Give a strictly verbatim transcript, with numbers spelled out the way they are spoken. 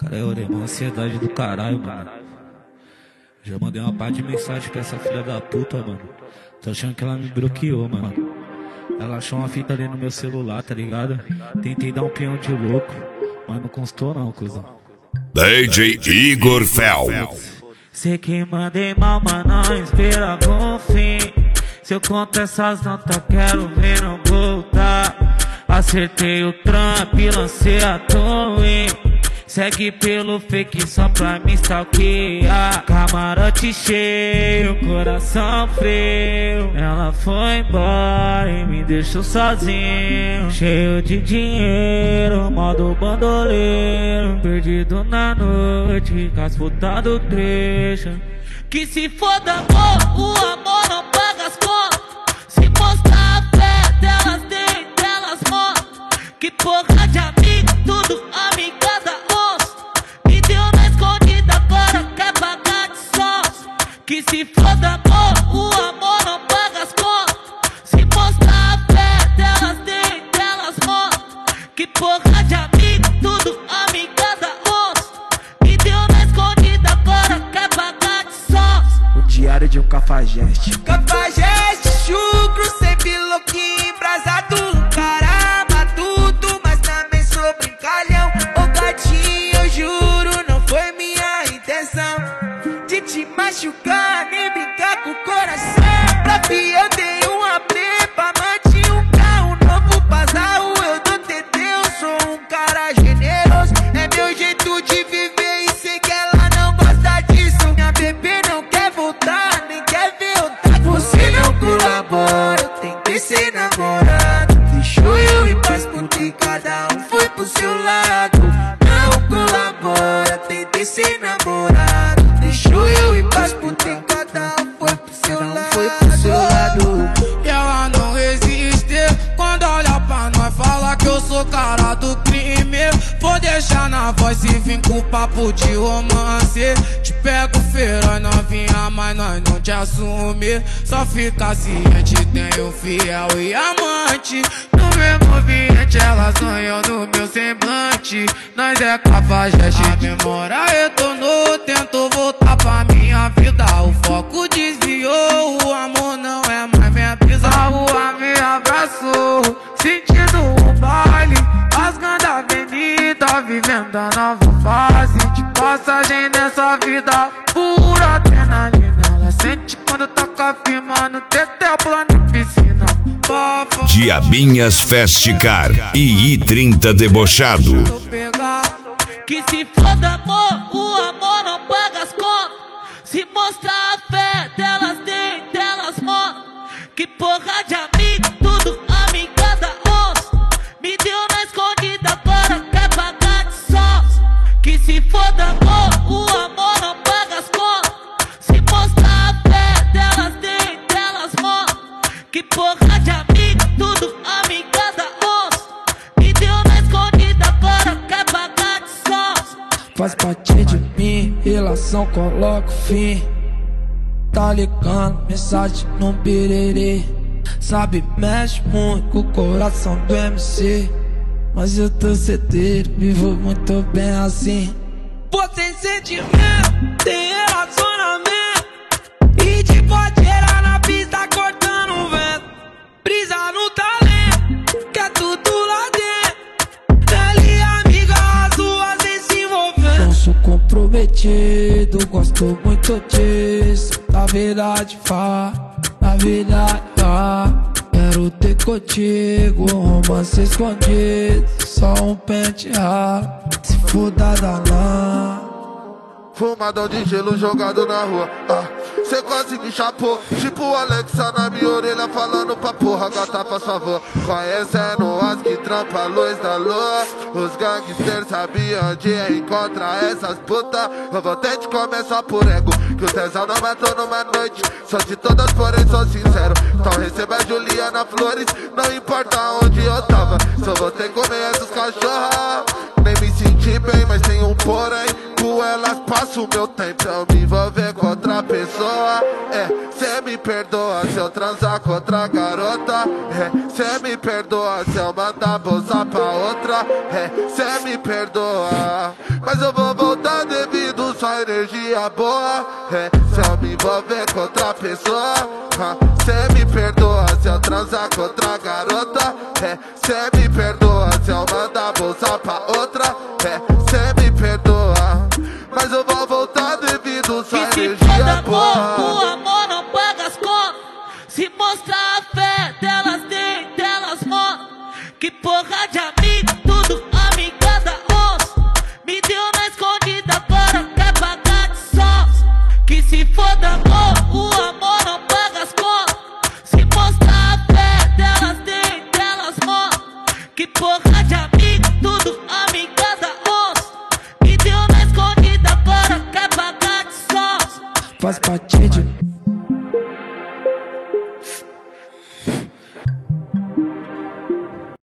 Cara, eu orei uma ansiedade do caralho, mano. Já mandei uma parte de mensagem pra essa filha da puta, mano. Tô achando que ela me bloqueou, mano. Ela achou uma fita ali no meu celular, tá ligado? Tentei dar um peão de louco, mas não constou não, cuzão. D J Igor Fel. Sei que mandei mal, mas não espera bom fim. Se eu conto essas notas, quero ver não voltar. Acertei o Trump, lancei a torre. Segue pelo fake só pra me stalkear. Camarote cheio, coração frio. Ela foi embora e me deixou sozinho. Cheio de dinheiro, modo bandoleiro. Perdido na noite, com as putas do trecho. Que se foda amor, o amor não paga as contas. Se mostrar a fé delas, dentro delas mostram. Que porra de amigo, tudo amigada onça. Me deu na escondida, agora quer pagar de sócio. Que se foda amor, o amor não paga as contas. Se mostrar a fé delas, dentro delas mostram. Que porra de amigo, tudo amigada onça. Me deu na escondida, agora quer pagar de sócio. O diário de um cafajeste. Cafajeste, chucro, sempre louquinho, embrasado. Caramba, tudo, mas também sou brincalhão. Ô gatinho, eu juro, não foi minha intenção de te machucar, nem brincar com o coração. Pra fi eu dei uma prepa, mantinha um carro novo Pazarro. Eu dou T T, eu sou um cara generoso. É meu jeito de viver e sei que ela não gosta disso. Minha bebê não quer voltar, nem quer ver eu tá. Você não colabora, eu tentei ser namorado. Deixou eu ir pras putas e cada um foi pro seu lado. Não colabora, tentei ser namorado. Deixou eu ir pras putas e cada um foi pro seu lado. Foi pro seu lado. E ela não resiste quando olha pra nós, fala que eu sou cara do crime. Vou deixar na voz e vim com papo de romance. Te pego feira novinha, mas nós não te assume. Só fica ciente, tenho fiel e amante. No mesmo ambiente ela sonhou no meu semblante. Nós é cafajeste, a memória retornou. Tento voltar pra minha vida, o foco desviou. O amor não é mais minha brisa. A rua me abraçou, sentindo o baile, rasgando a avenida, vivendo a nova fase de passagem nessa vida. Pura adrenalina, ela sente quando toca firmando teté, plano e piscina. Papo. Diabinhas Festicar e I trinta Debochado. Que se foda amor, o amor não paga as contas. Se mostrar a fé delas, dentro delas mostram. Que porra de amigo, tudo amigada onça. Me deu na escondida, agora quer pagar de sócio. Que se foda amor, o amor não paga as contas. Se mostrar a fé delas, dentro delas mostram. Que porra de amigo, tudo amigada onça. Me deu na escondida, agora quer pagar de sócio. Faz parte de mim, relação coloca fim. Tá ligando, mensagem no birerê. Sabe, mexe muito com o coração do M C. Mas eu tô certeiro, vivo muito bem assim. Você sentimento, tem relacionamento. E te pode gerar na pista cortando o vento. Brisa no talento, que é tudo lá dentro. Dali amiga, as ruas sem se envolver. Não sou comprometido, gosto muito disso. Na verdade, vá, na verdade, vá. Quero ter contigo um romance escondido. Só um penteado, se for da danã. Fumadão de gelo jogado na rua, ah, cê quase me chapou. Tipo o Alexa na minha orelha falando pra porra, gata faz favor. Conhecendo as que trampa a luz da lua. Os gangsters sabiam onde encontrar essas putas. Eu vou ter de começar por ego, que o tesão não matou numa noite. Sou de todas, porém sou sincero. Então receba a Juliana Flores, não importa onde eu tava. Só vou ter que comer essas cachorras. Nem me senti bem, mas tem um porém. Com elas passo o meu tempo, eu me envolver com outra pessoa. É, cê me perdoa se eu transar com outra garota. É, cê me perdoa se eu mandar bolsa pra outra. É, cê me perdoa, mas eu vou voltar devido só energia boa. É, se eu me envolver com outra pessoa, ah, cê me perdoa se eu transar com outra garota. É, cê me perdoa se eu mandar bolsa pra outra. É, cê me perdoa, mas eu vou voltar devido só energia boa. O amor não paga as contas. Se mostrar a fé delas tem, delas mostram. Que porra de amiga, tudo amiga da onça. Me deu na escondida, agora quer pagar de sócio. Que se foda amor, o amor não paga as contas. Se mostrar a fé delas tem, delas mostram. Que porra de amiga, tudo amiga da onça. Me deu na escondida, agora quer pagar de sócio. Faz parte de